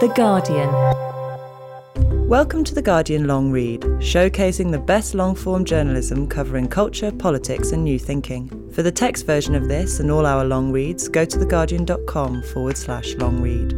The Guardian. Welcome to The Guardian Long Read, showcasing the best long-form journalism covering culture, politics and new thinking. For the text version of this and all our long reads, go to theguardian.com/long read.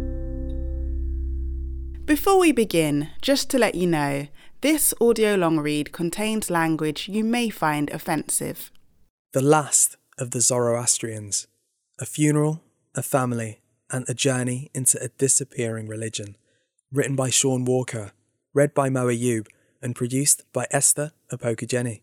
Before we begin, just to let you know, this audio long read contains language you may find offensive. The Last of the Zoroastrians. A funeral, a family, and a journey into a disappearing religion. Written by Sean Walker, read by Mo Ayub, and produced by Esther Apokajeni.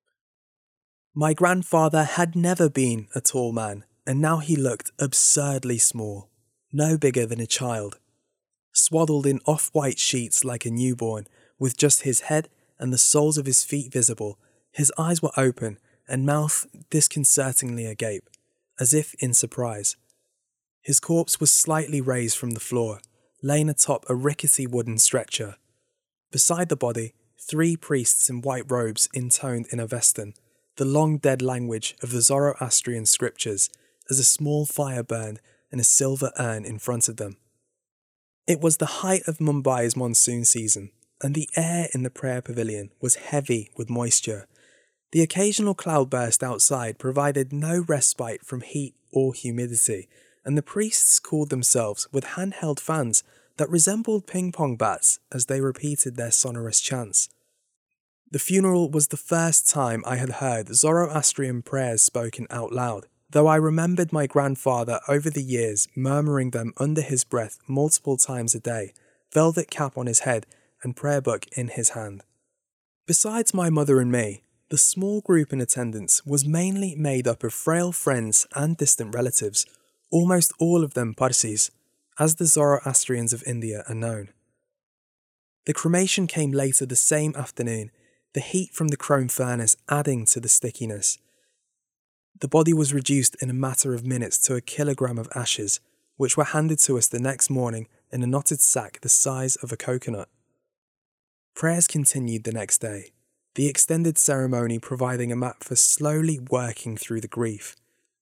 My grandfather had never been a tall man, and now he looked absurdly small, no bigger than a child. Swaddled in off-white sheets like a newborn, with just his head and the soles of his feet visible, his eyes were open and mouth disconcertingly agape, as if in surprise. His corpse was slightly raised from the floor, laying atop a rickety wooden stretcher. Beside the body, 3 priests in white robes intoned in Avestan, the long-dead language of the Zoroastrian scriptures, as a small fire burned in a silver urn in front of them. It was the height of Mumbai's monsoon season, and the air in the prayer pavilion was heavy with moisture. The occasional cloudburst outside provided no respite from heat or humidity, and the priests cooled themselves with handheld fans that resembled ping-pong bats as they repeated their sonorous chants. The funeral was the first time I had heard Zoroastrian prayers spoken out loud, though I remembered my grandfather over the years murmuring them under his breath multiple times a day, velvet cap on his head and prayer book in his hand. Besides my mother and me, the small group in attendance was mainly made up of frail friends and distant relatives, almost all of them Parsis, as the Zoroastrians of India are known. The cremation came later the same afternoon, the heat from the chrome furnace adding to the stickiness. The body was reduced in a matter of minutes to a kilogram of ashes, which were handed to us the next morning in a knotted sack the size of a coconut. Prayers continued the next day, the extended ceremony providing a map for slowly working through the grief.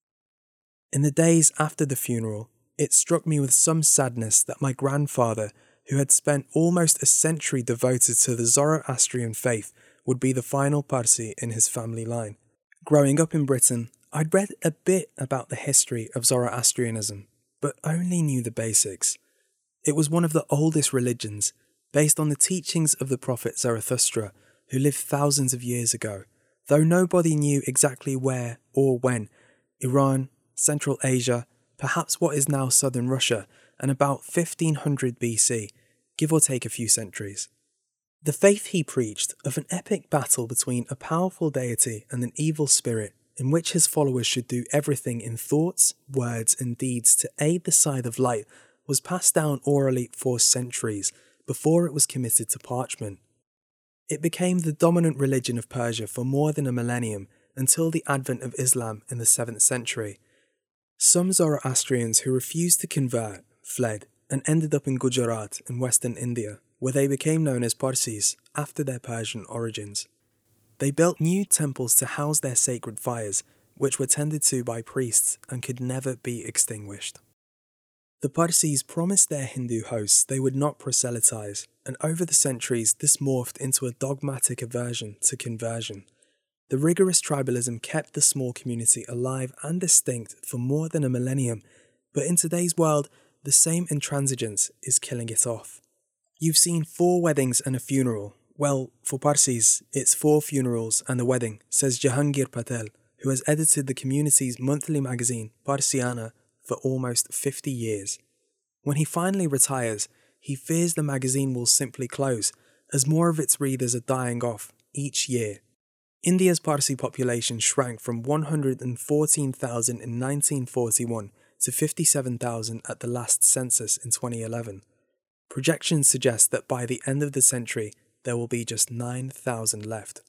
In the days after the funeral, it struck me with some sadness that my grandfather, who had spent almost a century devoted to the Zoroastrian faith, would be the final Parsi in his family line. Growing up in Britain, I'd read a bit about the history of Zoroastrianism, but only knew the basics. It was one of the oldest religions, based on the teachings of the prophet Zarathustra, who lived thousands of years ago, though nobody knew exactly where or when. Iran, Central Asia, perhaps what is now southern Russia, and about 1500 BC, give or take a few centuries. The faith he preached of an epic battle between a powerful deity and an evil spirit, in which his followers should do everything in thoughts, words and deeds to aid the side of light, was passed down orally for centuries before it was committed to parchment. It became the dominant religion of Persia for more than a millennium, until the advent of Islam in the 7th century. Some Zoroastrians who refused to convert fled and ended up in Gujarat in western India, where they became known as Parsis after their Persian origins. They built new temples to house their sacred fires, which were tended to by priests and could never be extinguished. The Parsis promised their Hindu hosts they would not proselytize, and over the centuries this morphed into a dogmatic aversion to conversion. The rigorous tribalism kept the small community alive and distinct for more than a millennium, but in today's world, the same intransigence is killing it off. You've seen 4 weddings and a funeral. Well, for Parsis, it's 4 funerals and a wedding, says Jahangir Patel, who has edited the community's monthly magazine, Parsiana, for almost 50 years. When he finally retires, he fears the magazine will simply close, as more of its readers are dying off each year. India's Parsi population shrank from 114,000 in 1941 to 57,000 at the last census in 2011. Projections suggest that by the end of the century, there will be just 9,000 left.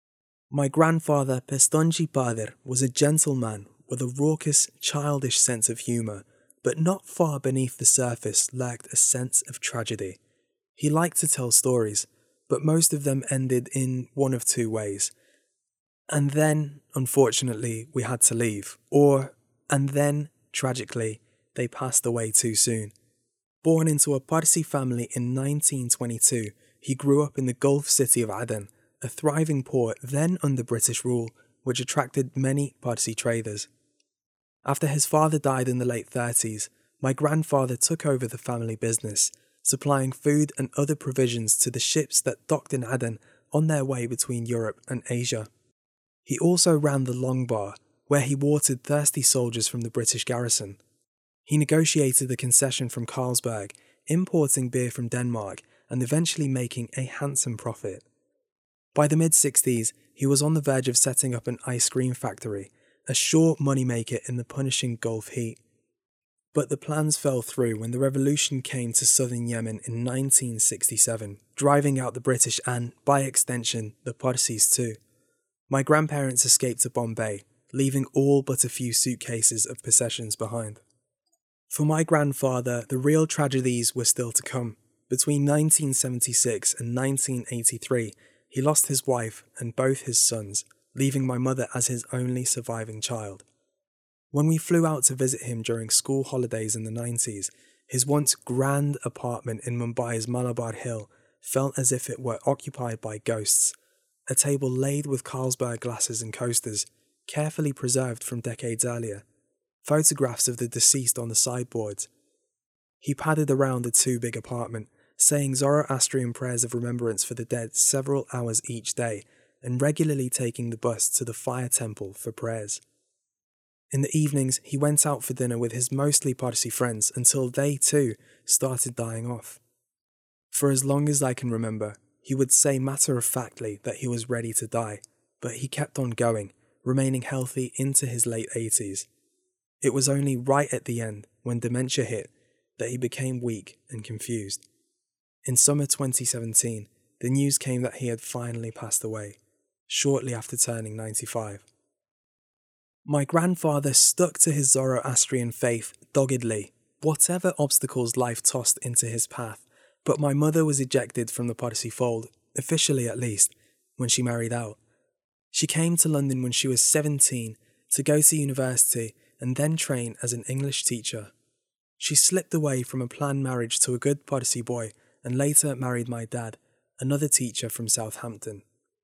My grandfather, Pestonji Pader, was a gentleman with a raucous, childish sense of humour, but not far beneath the surface lurked a sense of tragedy. He liked to tell stories, but most of them ended in one of 2 ways. And then, unfortunately, we had to leave. And then, tragically, they passed away too soon. Born into a Parsi family in 1922, he grew up in the Gulf city of Aden, a thriving port then under British rule, which attracted many Parsi traders. After his father died in the late 30s, my grandfather took over the family business, supplying food and other provisions to the ships that docked in Aden on their way between Europe and Asia. He also ran the Long Bar, where he watered thirsty soldiers from the British garrison. He negotiated a concession from Carlsberg, importing beer from Denmark and eventually making a handsome profit. By the mid-60s, he was on the verge of setting up an ice cream factory, a sure moneymaker in the punishing Gulf heat. But the plans fell through when the revolution came to southern Yemen in 1967, driving out the British and, by extension, the Parsis too. My grandparents escaped to Bombay, leaving all but a few suitcases of possessions behind. For my grandfather, the real tragedies were still to come. Between 1976 and 1983, he lost his wife and both his sons, leaving my mother as his only surviving child. When we flew out to visit him during school holidays in the 90s, his once grand apartment in Mumbai's Malabar Hill felt as if it were occupied by ghosts. A table laid with Carlsberg glasses and coasters, carefully preserved from decades earlier. Photographs of the deceased on the sideboards. He padded around the too big apartment, saying Zoroastrian prayers of remembrance for the dead several hours each day, and regularly taking the bus to the fire temple for prayers. In the evenings, he went out for dinner with his mostly Parsi friends until they too started dying off. For as long as I can remember, he would say matter-of-factly that he was ready to die, but he kept on going, remaining healthy into his late 80s. It was only right at the end, when dementia hit, that he became weak and confused. In summer 2017, the news came that he had finally passed away, shortly after turning 95. My grandfather stuck to his Zoroastrian faith doggedly, whatever obstacles life tossed into his path, but my mother was ejected from the Parsi fold, officially at least, when she married out. She came to London when she was 17 to go to university and then train as an English teacher. She slipped away from a planned marriage to a good Parsi boy and later married my dad, another teacher from Southampton.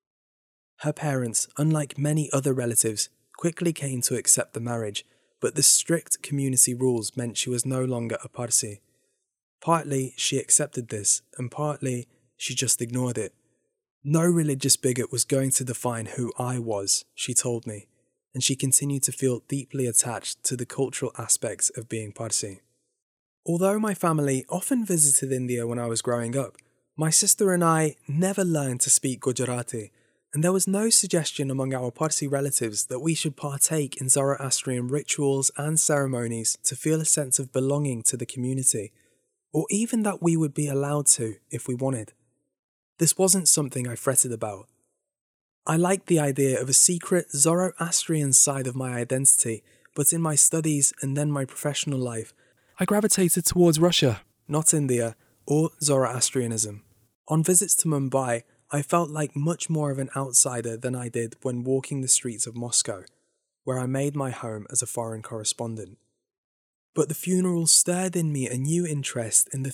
Her parents, unlike many other relatives, quickly came to accept the marriage, but the strict community rules meant she was no longer a Parsi. Partly she accepted this, and partly she just ignored it. No religious bigot was going to define who I was, she told me, and she continued to feel deeply attached to the cultural aspects of being Parsi. Although my family often visited India when I was growing up, my sister and I never learned to speak Gujarati, and there was no suggestion among our Parsi relatives that we should partake in Zoroastrian rituals and ceremonies to feel a sense of belonging to the community, or even that we would be allowed to if we wanted. This wasn't something I fretted about. I liked the idea of a secret Zoroastrian side of my identity, but in my studies and then my professional life, I gravitated towards Russia, not India, or Zoroastrianism. On visits to Mumbai, I felt like much more of an outsider than I did when walking the streets of Moscow, where I made my home as a foreign correspondent. But the funeral stirred in me a new interest in the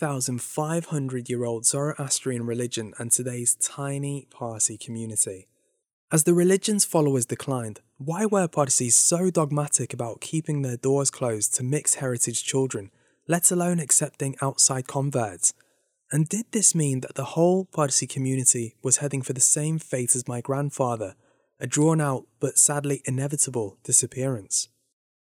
3,500-year-old Zoroastrian religion and today's tiny Parsi community. As the religion's followers declined, why were Parsis so dogmatic about keeping their doors closed to mixed heritage children, let alone accepting outside converts? And did this mean that the whole Parsi community was heading for the same fate as my grandfather, a drawn-out but sadly inevitable disappearance?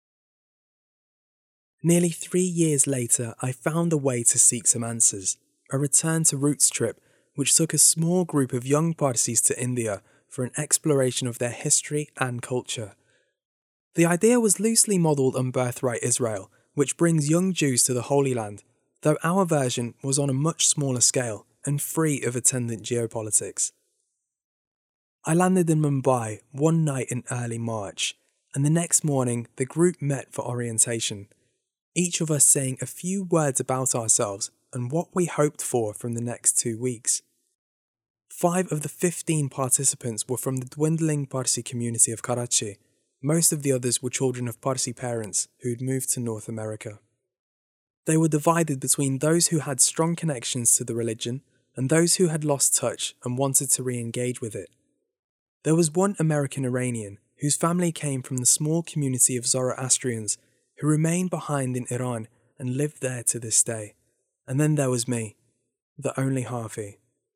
Nearly 3 years later, I found a way to seek some answers, a return to roots trip which took a small group of young Parsis to India for an exploration of their history and culture. The idea was loosely modelled on Birthright Israel, which brings young Jews to the Holy Land, though our version was on a much smaller scale and free of attendant geopolitics. I landed in Mumbai one night in early March, and the next morning the group met for orientation, each of us saying a few words about ourselves and what we hoped for from the next 2 weeks. 5 of the 15 participants were from the dwindling Parsi community of Karachi. Most of the others were children of Parsi parents who had moved to North America. They were divided between those who had strong connections to the religion and those who had lost touch and wanted to re-engage with it. There was one American Iranian whose family came from the small community of Zoroastrians who remained behind in Iran and lived there to this day. And then there was me, the only Harfi.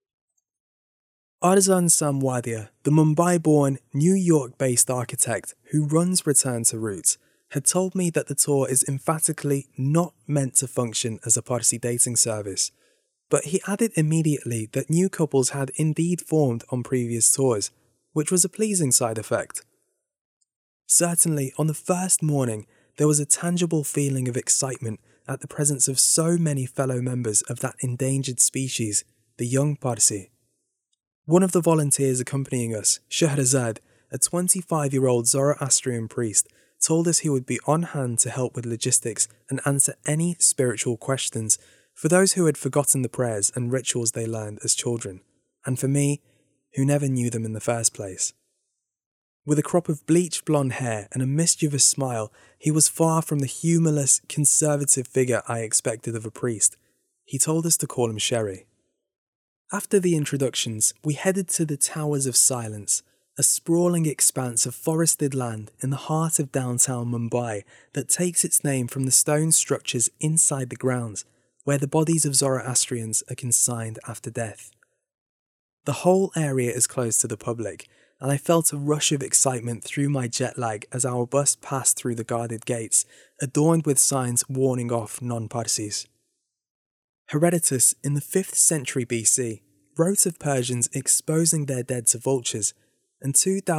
Arzan Samwadia, the Mumbai-born, New York-based architect who runs Return to Roots, had told me that the tour is emphatically not meant to function as a Parsi dating service, but he added immediately that new couples had indeed formed on previous tours, which was a pleasing side effect. Certainly, on the first morning, there was a tangible feeling of excitement at the presence of so many fellow members of that endangered species, the young Parsi. One of the volunteers accompanying us, Shahrazad, a 25-year-old Zoroastrian priest, told us he would be on hand to help with logistics and answer any spiritual questions for those who had forgotten the prayers and rituals they learned as children, and for me, who never knew them in the first place. With a crop of bleached blonde hair and a mischievous smile, he was far from the humourless, conservative figure I expected of a priest. He told us to call him Sherry. After the introductions, we headed to the Towers of Silence, a sprawling expanse of forested land in the heart of downtown Mumbai that takes its name from the stone structures inside the grounds, where the bodies of Zoroastrians are consigned after death. The whole area is closed to the public, and I felt a rush of excitement through my jet lag as our bus passed through the guarded gates, adorned with signs warning off non-Parsis. Herodotus, in the 5th century BC, wrote of Persians exposing their dead to vultures, and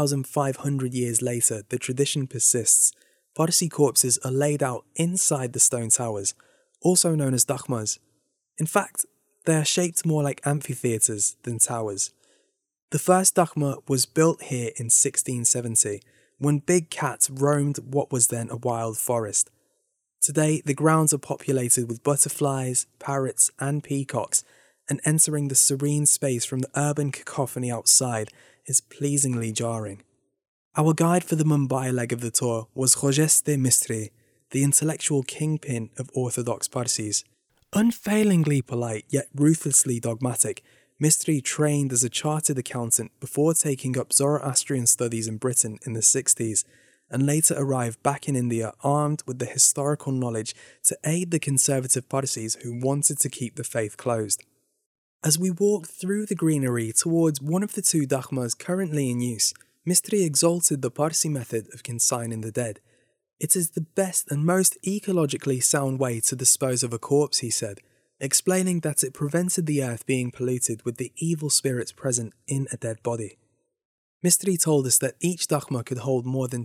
2,500 years later the tradition persists. Parsi corpses are laid out inside the stone towers, also known as dakhmas. In fact, they are shaped more like amphitheatres than towers. The first dakhma was built here in 1670, when big cats roamed what was then a wild forest. Today, the grounds are populated with butterflies, parrots and peacocks, and entering the serene space from the urban cacophony outside is pleasingly jarring. Our guide for the Mumbai leg of the tour was Khojeste Mistry, the intellectual kingpin of Orthodox Parsis. Unfailingly polite yet ruthlessly dogmatic, Mistry trained as a chartered accountant before taking up Zoroastrian studies in Britain in the 60s, and later arrived back in India armed with the historical knowledge to aid the conservative Parsis who wanted to keep the faith closed. As we walked through the greenery towards one of the 2 dakhmas currently in use, Mistry exalted the Parsi method of consigning the dead. It is the best and most ecologically sound way to dispose of a corpse, he said, explaining that it prevented the earth being polluted with the evil spirits present in a dead body. Mistry told us that each dakhma could hold more than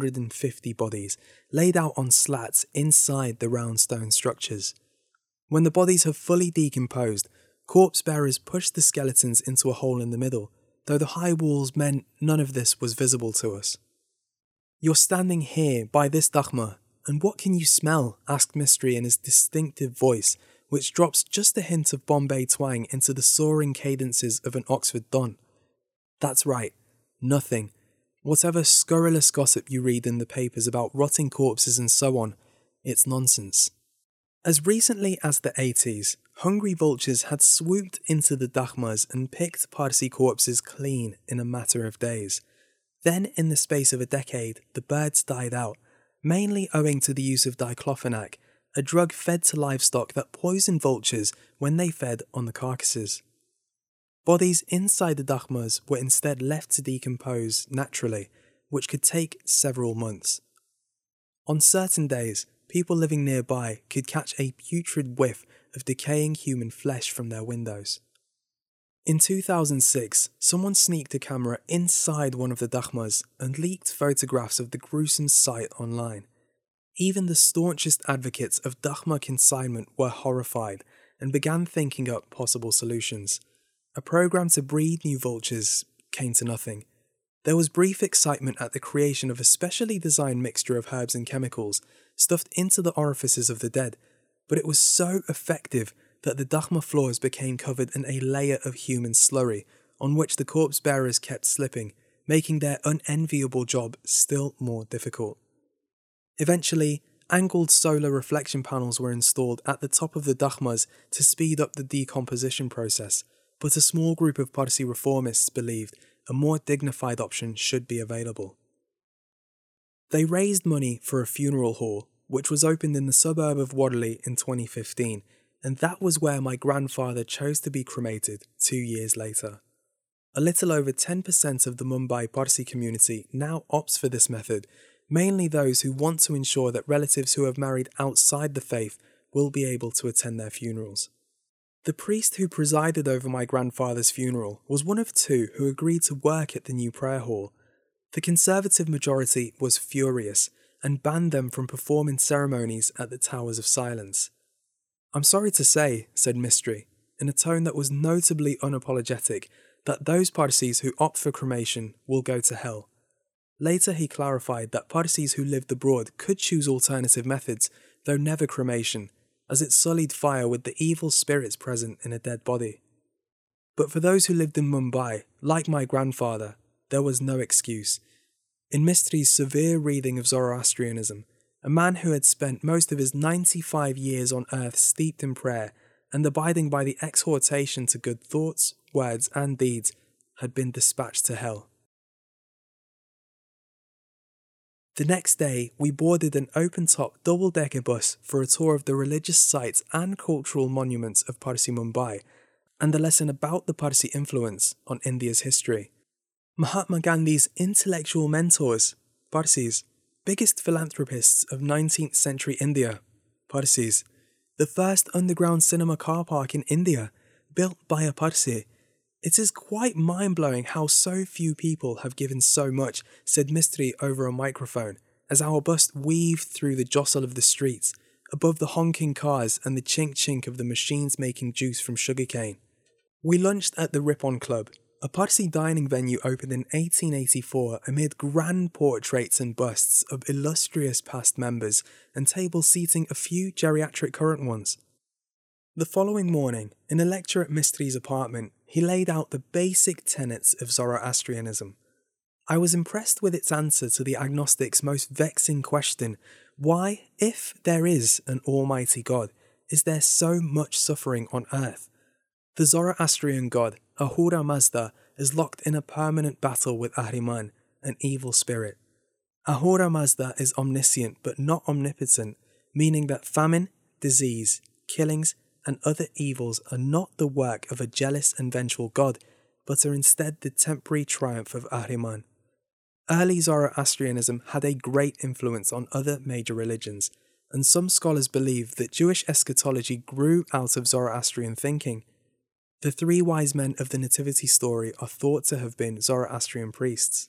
250 bodies, laid out on slats inside the round stone structures. When the bodies have fully decomposed, corpse bearers pushed the skeletons into a hole in the middle, though the high walls meant none of this was visible to us. "You're standing here by this dakhma, and what can you smell?" asked Mistry in his distinctive voice, which drops just a hint of Bombay twang into the soaring cadences of an Oxford don. "That's right, nothing. Whatever scurrilous gossip you read in the papers about rotting corpses and so on, it's nonsense." As recently as the 80s, hungry vultures had swooped into the dakhmas and picked Parsi corpses clean in a matter of days. Then, in the space of a decade, the birds died out, mainly owing to the use of diclofenac, a drug fed to livestock that poisoned vultures when they fed on the carcasses. Bodies inside the dakhmas were instead left to decompose naturally, which could take several months. On certain days, people living nearby could catch a putrid whiff of decaying human flesh from their windows. In 2006, someone sneaked a camera inside one of the dakhmas and leaked photographs of the gruesome sight online. Even the staunchest advocates of dakhma consignment were horrified and began thinking up possible solutions. A program to breed new vultures came to nothing. There was brief excitement at the creation of a specially designed mixture of herbs and chemicals stuffed into the orifices of the dead, but it was so effective that the dakhma floors became covered in a layer of human slurry on which the corpse bearers kept slipping, making their unenviable job still more difficult. Eventually, Angled solar reflection panels were installed at the top of the dakhmas to speed up the decomposition process, but a small group of Parsi reformists believed a more dignified option should be available. They raised money for a funeral hall, which was opened in the suburb of Worli in 2015, and that was where my grandfather chose to be cremated 2 years later. A little over 10% of the Mumbai Parsi community now opts for this method, mainly those who want to ensure that relatives who have married outside the faith will be able to attend their funerals. The priest who presided over my grandfather's funeral was one of two who agreed to work at the new prayer hall. The Conservative majority was furious and banned them from performing ceremonies at the Towers of Silence. "I'm sorry to say," said Mistry, in a tone that was notably unapologetic, that those Parsis who opt for cremation will go to hell. Later he clarified that Parsis who lived abroad could choose alternative methods, though never cremation, as it sullied fire with the evil spirits present in a dead body. But for those who lived in Mumbai, like my grandfather, there was no excuse. In Mistry's severe reading of Zoroastrianism, a man who had spent most of his 95 years on earth steeped in prayer and abiding by the exhortation to good thoughts, words and deeds, had been dispatched to hell. The next day, we boarded an open-top double-decker bus for a tour of the religious sites and cultural monuments of Parsi Mumbai, and a lesson about the Parsi influence on India's history. Mahatma Gandhi's intellectual mentors, Parsis, biggest philanthropists of 19th century India, Parsis, the first underground cinema car park in India, built by a Parsi. "It is quite mind-blowing how so few people have given so much," said Mistry over a microphone, as our bus weaved through the jostle of the streets, above the honking cars and the chink-chink of the machines making juice from sugarcane. We lunched at the Ripon Club, a Parsi dining venue opened in 1884 amid grand portraits and busts of illustrious past members and tables seating a few geriatric current ones. The following morning, in a lecture at Mistry's apartment, he laid out the basic tenets of Zoroastrianism. I was impressed with its answer to the agnostic's most vexing question: why, if there is an almighty God, is there so much suffering on earth? The Zoroastrian god, Ahura Mazda, is locked in a permanent battle with Ahriman, an evil spirit. Ahura Mazda is omniscient but not omnipotent, meaning that famine, disease, killings, and other evils are not the work of a jealous and vengeful god, but are instead the temporary triumph of Ahriman. Early Zoroastrianism had a great influence on other major religions, and some scholars believe that Jewish eschatology grew out of Zoroastrian thinking. The three wise men of the Nativity story are thought to have been Zoroastrian priests.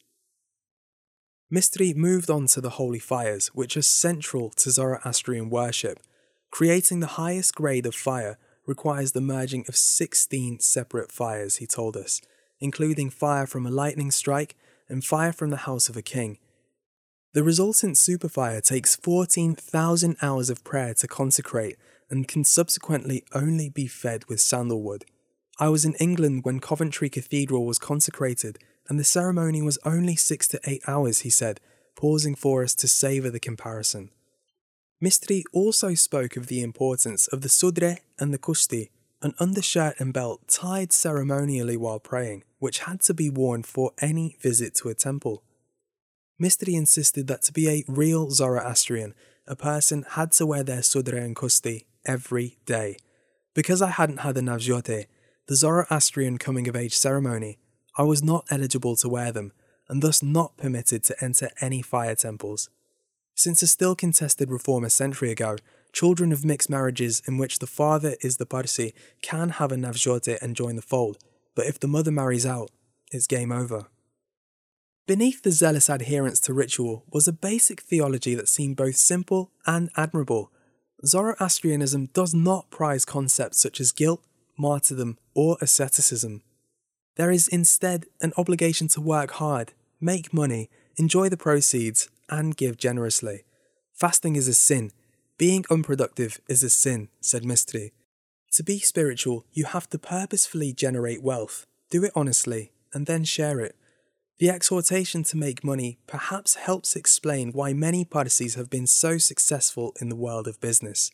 Mistry moved on to the holy fires, which are central to Zoroastrian worship. Creating the highest grade of fire requires the merging of 16 separate fires, he told us, including fire from a lightning strike and fire from the house of a king. The resultant superfire takes 14,000 hours of prayer to consecrate and can subsequently only be fed with sandalwood. I was in England when Coventry Cathedral was consecrated, and the ceremony was only 6 to 8 hours, he said, pausing for us to savour the comparison. Mistry also spoke of the importance of the sudre and the kushti, an undershirt and belt tied ceremonially while praying, which had to be worn for any visit to a temple. Mistry insisted that to be a real Zoroastrian, a person had to wear their sudre and kushti every day. Because I hadn't had a navjote, the Zoroastrian coming-of-age ceremony, I was not eligible to wear them, and thus not permitted to enter any fire temples. Since a still contested reform a century ago, children of mixed marriages in which the father is the Parsi can have a navjote and join the fold, but if the mother marries out, it's game over. Beneath the zealous adherence to ritual was a basic theology that seemed both simple and admirable. Zoroastrianism does not prize concepts such as guilt, martyrdom, or asceticism. There is instead an obligation to work hard, make money, enjoy the proceeds, and give generously. Fasting is a sin. Being unproductive is a sin, said Mistry. To be spiritual, you have to purposefully generate wealth, do it honestly, and then share it. The exhortation to make money perhaps helps explain why many Parsis have been so successful in the world of business.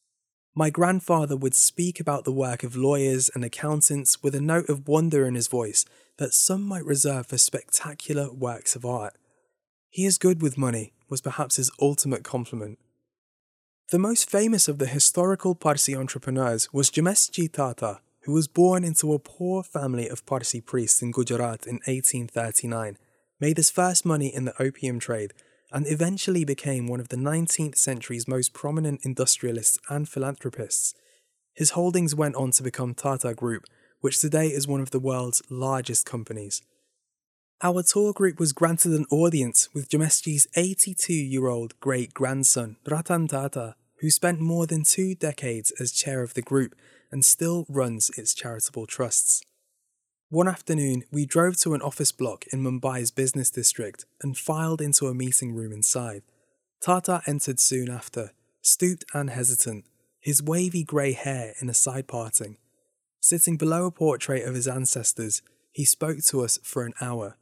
My grandfather would speak about the work of lawyers and accountants with a note of wonder in his voice that some might reserve for spectacular works of art. "He is good with money," was perhaps his ultimate compliment. The most famous of the historical Parsi entrepreneurs was Jamestji Tata, who was born into a poor family of Parsi priests in Gujarat in 1839, made his first money in the opium trade, and eventually became one of the 19th century's most prominent industrialists and philanthropists. His holdings went on to become Tata Group, which today is one of the world's largest companies. Our tour group was granted an audience with Jamestji's 82-year-old great-grandson, Ratan Tata, who spent more than 2 decades as chair of the group and still runs its charitable trusts. One afternoon, we drove to an office block in Mumbai's business district and filed into a meeting room inside. Tata entered soon after, stooped and hesitant, his wavy grey hair in a side parting. Sitting below a portrait of his ancestors, he spoke to us for an hour.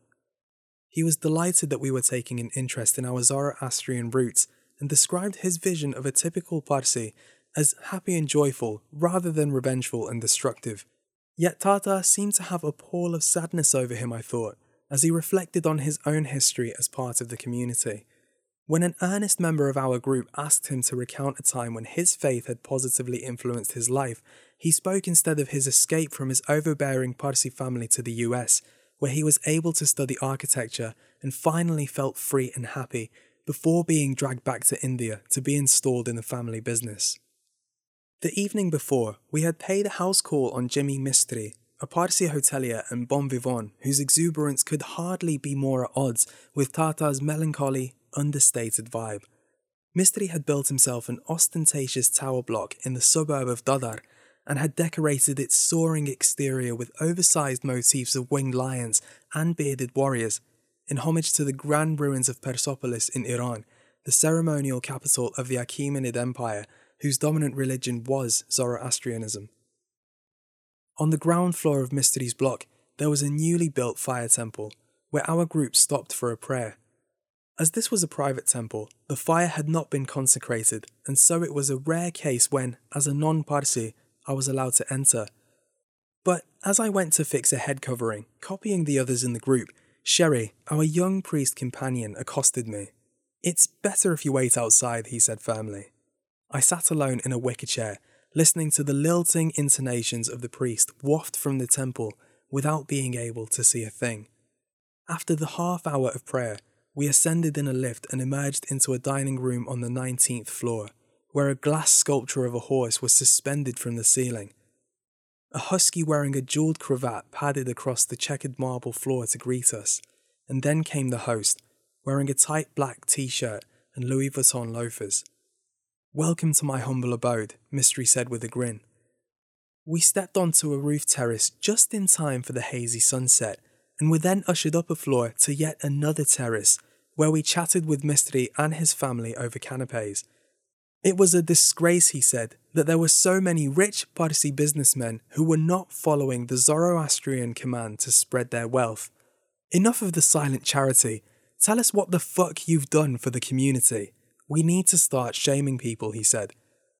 He was delighted that we were taking an interest in our Zoroastrian roots and described his vision of a typical Parsi as happy and joyful rather than revengeful and destructive. Yet Tata seemed to have a pall of sadness over him, I thought, as he reflected on his own history as part of the community. When an earnest member of our group asked him to recount a time when his faith had positively influenced his life, he spoke instead of his escape from his overbearing Parsi family to the US, where he was able to study architecture and finally felt free and happy before being dragged back to India to be installed in the family business. The evening before, we had paid a house call on Jimmy Mistry, a Parsi hotelier and bon vivant whose exuberance could hardly be more at odds with Tata's melancholy, understated vibe. Mistry had built himself an ostentatious tower block in the suburb of Dadar and had decorated its soaring exterior with oversized motifs of winged lions and bearded warriors, in homage to the grand ruins of Persepolis in Iran, the ceremonial capital of the Achaemenid Empire, whose dominant religion was Zoroastrianism. On the ground floor of Mistry's block, there was a newly built fire temple, where our group stopped for a prayer. As this was a private temple, the fire had not been consecrated, and so it was a rare case when, as a non-Parsi, I was allowed to enter. But as I went to fix a head covering, copying the others in the group, Sherry, our young priest companion, accosted me. "It's better if you wait outside," he said firmly. I sat alone in a wicker chair, listening to the lilting intonations of the priest waft from the temple without being able to see a thing. After the half hour of prayer, we ascended in a lift and emerged into a dining room on the 19th floor, where a glass sculpture of a horse was suspended from the ceiling. A husky wearing a jewelled cravat padded across the checkered marble floor to greet us, and then came the host, wearing a tight black t-shirt and Louis Vuitton loafers. "Welcome to my humble abode," Mistry said with a grin. We stepped onto a roof terrace just in time for the hazy sunset, and were then ushered up a floor to yet another terrace, where we chatted with Mistry and his family over canapes. It was a disgrace, he said, that there were so many rich Parsi businessmen who were not following the Zoroastrian command to spread their wealth. "Enough of the silent charity. Tell us what the fuck you've done for the community. We need to start shaming people," he said.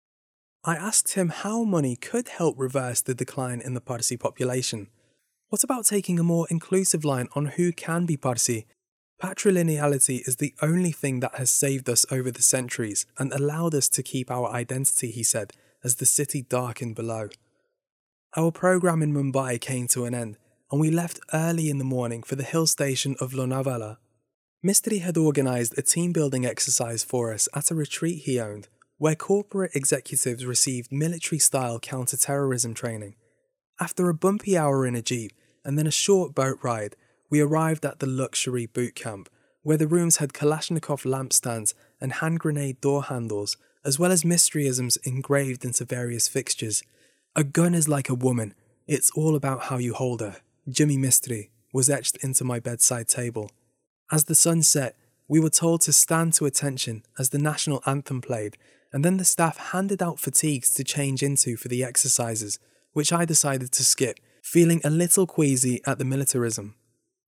I asked him how money could help reverse the decline in the Parsi population. What about taking a more inclusive line on who can be Parsi? Patrilineality is the only thing that has saved us over the centuries and allowed us to keep our identity, he said, as the city darkened below. Our program in Mumbai came to an end, and we left early in the morning for the hill station of Lonavala. Mistry had organised a team-building exercise for us at a retreat he owned, where corporate executives received military-style counter-terrorism training. After a bumpy hour in a jeep and then a short boat ride, we arrived at the luxury boot camp, where the rooms had Kalashnikov lampstands and hand grenade door handles, as well as Mistryisms engraved into various fixtures. "A gun is like a woman. It's all about how you hold her. Jimmy Mistry," was etched into my bedside table. As the sun set, we were told to stand to attention as the national anthem played, and then the staff handed out fatigues to change into for the exercises, which I decided to skip, feeling a little queasy at the militarism.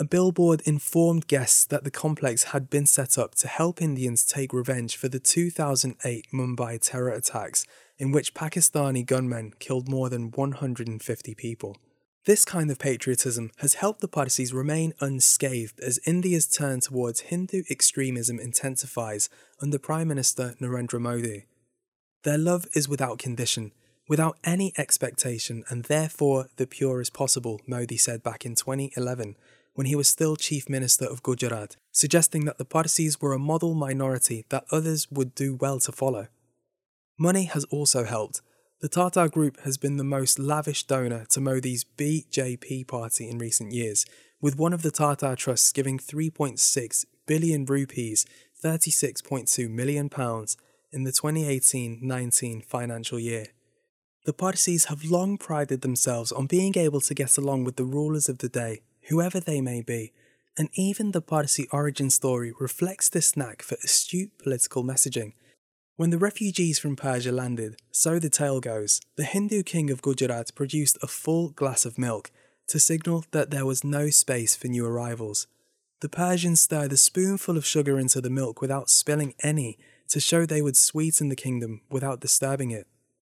A billboard informed guests that the complex had been set up to help Indians take revenge for the 2008 Mumbai terror attacks, in which Pakistani gunmen killed more than 150 people. This kind of patriotism has helped the Parsis remain unscathed as India's turn towards Hindu extremism intensifies under Prime Minister Narendra Modi. Their love is without condition, without any expectation, and therefore the purest possible, Modi said back in 2011, when he was still Chief Minister of Gujarat, suggesting that the Parsis were a model minority that others would do well to follow. Money has also helped. The Tata Group has been the most lavish donor to Modi's BJP party in recent years, with one of the Tata trusts giving 3.6 billion rupees, £36.2 million, in the 2018-19 financial year. The Parsis have long prided themselves on being able to get along with the rulers of the day, whoever they may be, and even the Parsi origin story reflects this knack for astute political messaging. When the refugees from Persia landed, so the tale goes, the Hindu king of Gujarat produced a full glass of milk to signal that there was no space for new arrivals. The Persians stirred a spoonful of sugar into the milk without spilling any to show they would sweeten the kingdom without disturbing it.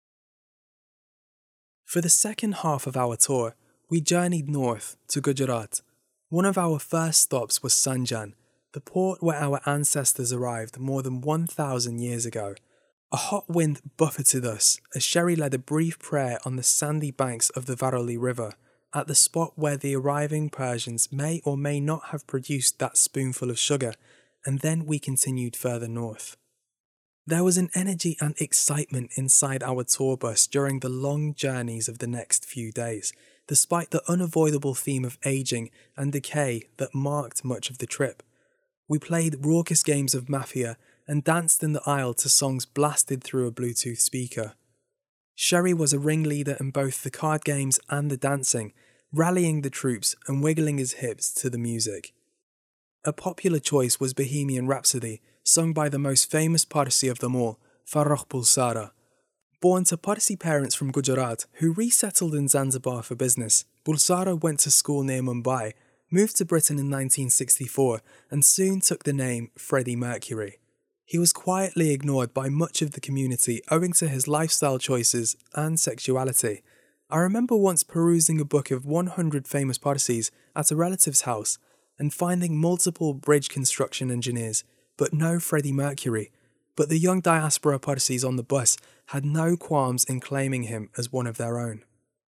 For the second half of our tour, we journeyed north to Gujarat. One of our first stops was Sanjan, the port where our ancestors arrived more than 1,000 years ago. A hot wind buffeted us as Sherry led a brief prayer on the sandy banks of the Varoli River, at the spot where the arriving Persians may or may not have produced that spoonful of sugar, and then we continued further north. There was an energy and excitement inside our tour bus during the long journeys of the next few days, despite the unavoidable theme of aging and decay that marked much of the trip. We played raucous games of Mafia and danced in the aisle to songs blasted through a Bluetooth speaker. Sherry was a ringleader in both the card games and the dancing, rallying the troops and wiggling his hips to the music. A popular choice was Bohemian Rhapsody, sung by the most famous Parsi of them all, Farrokh Bulsara. Born to Parsi parents from Gujarat who resettled in Zanzibar for business, Bulsara went to school near Mumbai, moved to Britain in 1964 and soon took the name Freddie Mercury. He was quietly ignored by much of the community owing to his lifestyle choices and sexuality. I remember once perusing a book of 100 famous Parsis at a relative's house and finding multiple bridge construction engineers, but no Freddie Mercury. But the young diaspora Parsis on the bus had no qualms in claiming him as one of their own.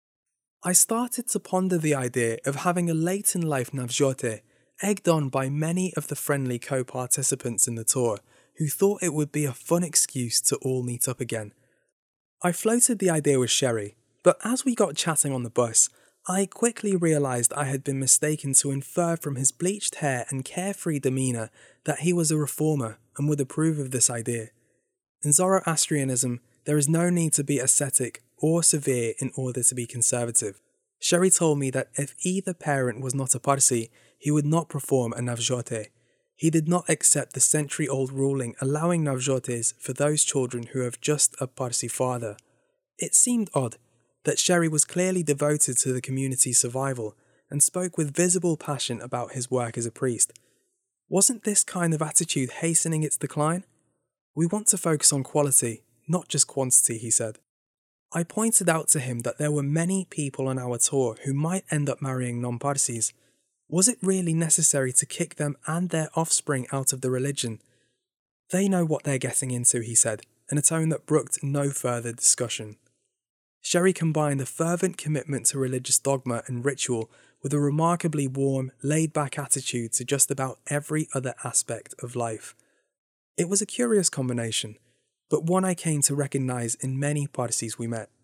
I started to ponder the idea of having a late-in-life Navjote, egged on by many of the friendly co-participants in the tour, who thought it would be a fun excuse to all meet up again. I floated the idea with Sherry, but as we got chatting on the bus, I quickly realised I had been mistaken to infer from his bleached hair and carefree demeanour that he was a reformer and would approve of this idea. In Zoroastrianism, there is no need to be ascetic or severe in order to be conservative. Sherry told me that if either parent was not a Parsi, he would not perform a Navjote. He did not accept the century-old ruling allowing Navjotes for those children who have just a Parsi father. It seemed odd that Sherry was clearly devoted to the community's survival and spoke with visible passion about his work as a priest. Wasn't this kind of attitude hastening its decline? We want to focus on quality, not just quantity, he said. I pointed out to him that there were many people on our tour who might end up marrying non-Parsis. Was it really necessary to kick them and their offspring out of the religion? They know what they're getting into, he said, in a tone that brooked no further discussion. Sherry combined a fervent commitment to religious dogma and ritual with a remarkably warm, laid-back attitude to just about every other aspect of life. It was a curious combination, but one I came to recognise in many Parsis we met.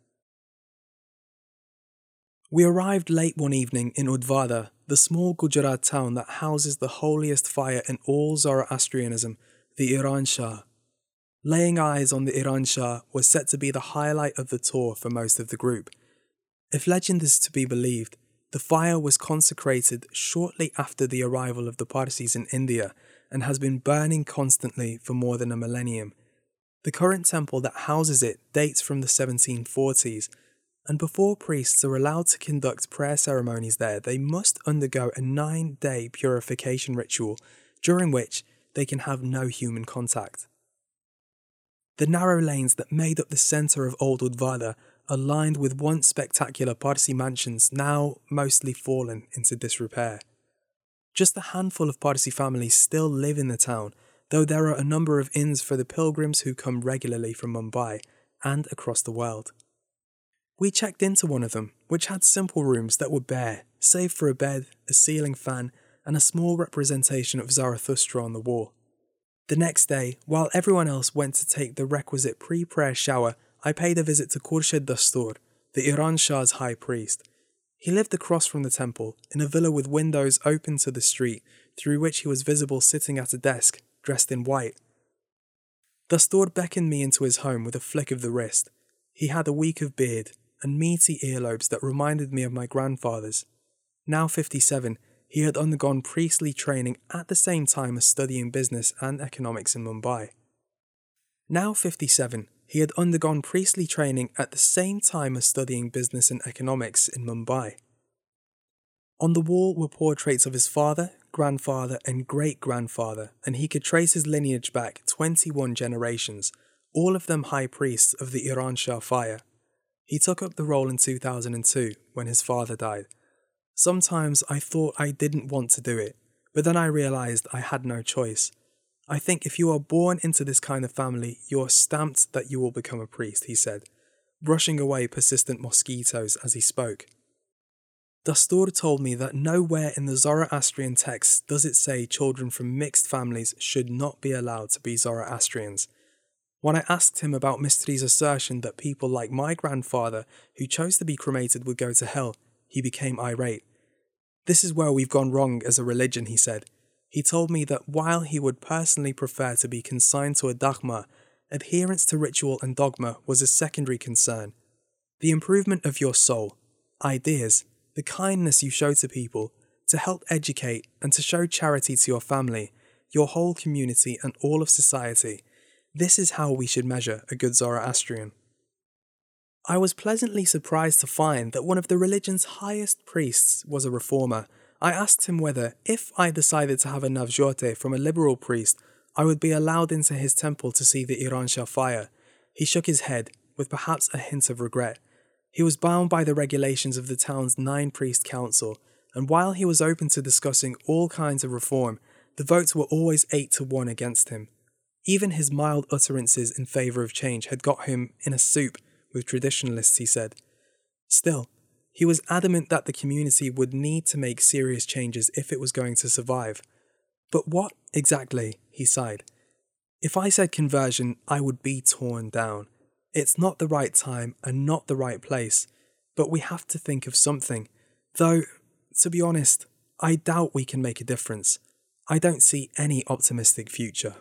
We arrived late one evening in Udvada, the small Gujarat town that houses the holiest fire in all Zoroastrianism, the Iran Shah. Laying eyes on the Iran Shah was set to be the highlight of the tour for most of the group. If legend is to be believed, the fire was consecrated shortly after the arrival of the Parsis in India and has been burning constantly for more than a millennium. The current temple that houses it dates from the 1740s, and before priests are allowed to conduct prayer ceremonies there, they must undergo a 9-day purification ritual, during which they can have no human contact. The narrow lanes that made up the centre of Old Udvala are lined with once spectacular Parsi mansions now mostly fallen into disrepair. Just a handful of Parsi families still live in the town, though there are a number of inns for the pilgrims who come regularly from Mumbai and across the world. We checked into one of them, which had simple rooms that were bare, save for a bed, a ceiling fan, and a small representation of Zarathustra on the wall. The next day, while everyone else went to take the requisite pre-prayer shower, I paid a visit to Khurshid Dastur, the Iran Shah's high priest. He lived across from the temple, in a villa with windows open to the street, through which he was visible sitting at a desk, dressed in white. Dastur beckoned me into his home with a flick of the wrist. He had a week of beard, and meaty earlobes that reminded me of my grandfather's. Now 57, he had undergone priestly training at the same time as studying business and economics in Mumbai. Now 57, he had undergone priestly training at the same time as studying business and economics in Mumbai. On the wall were portraits of his father, grandfather and great-grandfather, and he could trace his lineage back 21 generations, all of them high priests of the Iran Shah fire. He took up the role in 2002 when his father died. Sometimes I thought I didn't want to do it, but then I realised I had no choice. I think if you are born into this kind of family, you're stamped that you will become a priest, he said, brushing away persistent mosquitoes as he spoke. Dastur told me that nowhere in the Zoroastrian texts does it say children from mixed families should not be allowed to be Zoroastrians. When I asked him about Mistri's assertion that people like my grandfather who chose to be cremated would go to hell, he became irate. This is where we've gone wrong as a religion, he said. He told me that while he would personally prefer to be consigned to a dakhma, adherence to ritual and dogma was a secondary concern. The improvement of your soul, ideas, the kindness you show to people, to help educate and to show charity to your family, your whole community and all of society. This is how we should measure a good Zoroastrian. I was pleasantly surprised to find that one of the religion's highest priests was a reformer. I asked him whether, if I decided to have a navjote from a liberal priest, I would be allowed into his temple to see the Iran Shah fire. He shook his head, with perhaps a hint of regret. He was bound by the regulations of the town's 9-priest council, and while he was open to discussing all kinds of reform, the votes were always 8-1 against him. Even his mild utterances in favour of change had got him in a soup with traditionalists, he said. Still, he was adamant that the community would need to make serious changes if it was going to survive. But what exactly? He sighed. If I said conversion, I would be torn down. It's not the right time and not the right place, but we have to think of something. Though, to be honest, I doubt we can make a difference. I don't see any optimistic future.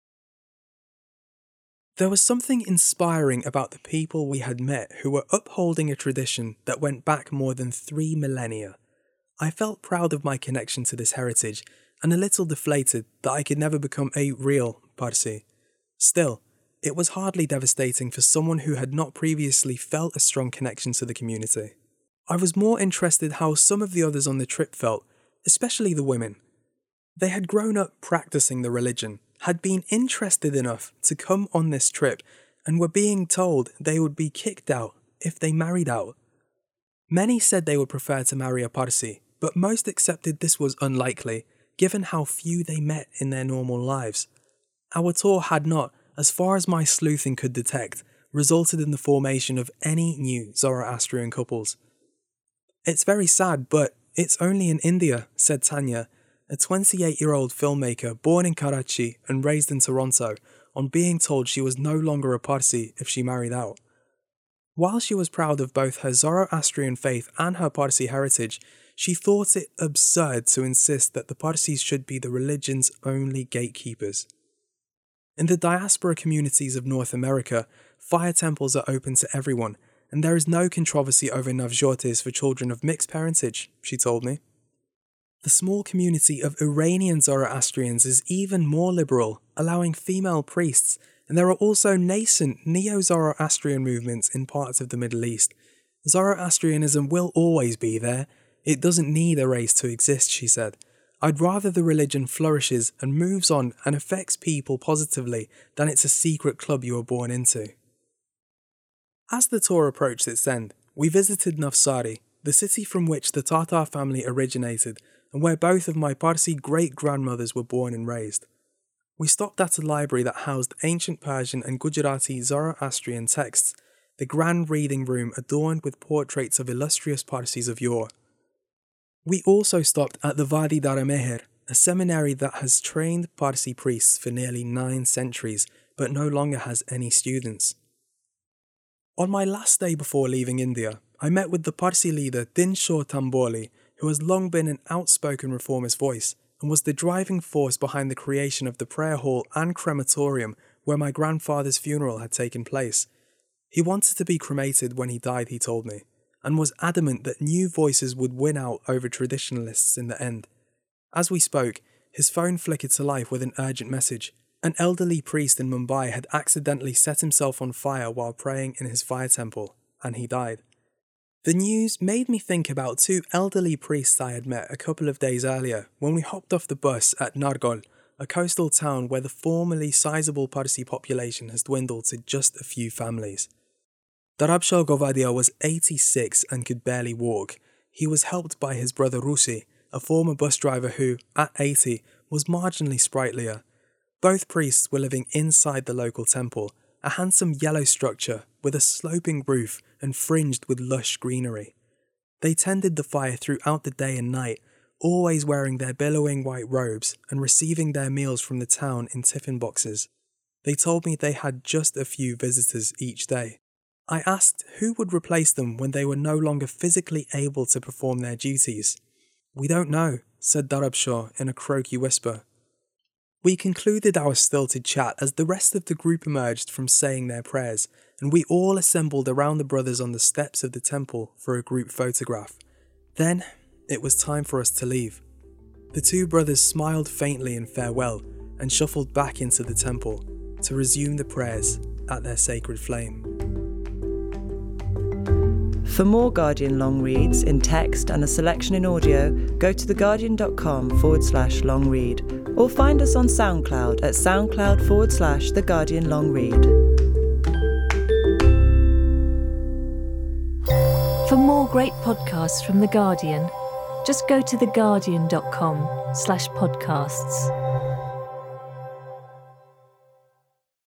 There was something inspiring about the people we had met who were upholding a tradition that went back more than 3 millennia. I felt proud of my connection to this heritage and a little deflated that I could never become a real Parsi. Still, it was hardly devastating for someone who had not previously felt a strong connection to the community. I was more interested how some of the others on the trip felt, especially the women. They had grown up practicing the religion, had been interested enough to come on this trip, and were being told they would be kicked out if they married out. Many said they would prefer to marry a Parsi, but most accepted this was unlikely, given how few they met in their normal lives. Our tour had not, as far as my sleuthing could detect, resulted in the formation of any new Zoroastrian couples. It's very sad, but it's only in India, said Tanya, a 28-year-old filmmaker born in Karachi and raised in Toronto, on being told she was no longer a Parsi if she married out. While she was proud of both her Zoroastrian faith and her Parsi heritage, she thought it absurd to insist that the Parsis should be the religion's only gatekeepers. In the diaspora communities of North America, fire temples are open to everyone, and there is no controversy over navjotes for children of mixed parentage, she told me. The small community of Iranian Zoroastrians is even more liberal, allowing female priests, and there are also nascent Neo-Zoroastrian movements in parts of the Middle East. Zoroastrianism will always be there. It doesn't need a race to exist, she said. I'd rather the religion flourishes and moves on and affects people positively than it's a secret club you were born into. As the tour approached its end, we visited Navsari, the city from which the Tatar family originated and where both of my Parsi great-grandmothers were born and raised. We stopped at a library that housed ancient Persian and Gujarati Zoroastrian texts, the grand reading room adorned with portraits of illustrious Parsis of yore. We also stopped at the Wadi Dara Meher, a seminary that has trained Parsi priests for nearly 9 centuries, but no longer has any students. On my last day before leaving India, I met with the Parsi leader Dinshaw Tamboli, who has long been an outspoken reformist voice, and was the driving force behind the creation of the prayer hall and crematorium where my grandfather's funeral had taken place. He wanted to be cremated when he died, he told me, and was adamant that new voices would win out over traditionalists in the end. As we spoke, his phone flickered to life with an urgent message. An elderly priest in Mumbai had accidentally set himself on fire while praying in his fire temple, and he died. The news made me think about 2 elderly priests I had met a couple of days earlier when we hopped off the bus at Nargol, a coastal town where the formerly sizable Parsi population has dwindled to just a few families. Darabshah Govadia was 86 and could barely walk. He was helped by his brother Rusi, a former bus driver who, at 80, was marginally sprightlier. Both priests were living inside the local temple, a handsome yellow structure with a sloping roof and fringed with lush greenery. They tended the fire throughout the day and night, always wearing their billowing white robes and receiving their meals from the town in tiffin boxes. They told me they had just a few visitors each day. I asked who would replace them when they were no longer physically able to perform their duties. "We don't know," said Darabshah in a croaky whisper. We concluded our stilted chat as the rest of the group emerged from saying their prayers, and we all assembled around the brothers on the steps of the temple for a group photograph. Then, it was time for us to leave. The 2 brothers smiled faintly in farewell and shuffled back into the temple to resume the prayers at their sacred flame. For more Guardian long reads in text and a selection in audio, go to theguardian.com/long read or find us on SoundCloud at SoundCloud/The Guardian Long Read. For more great podcasts from The Guardian, just go to theguardian.com/podcasts.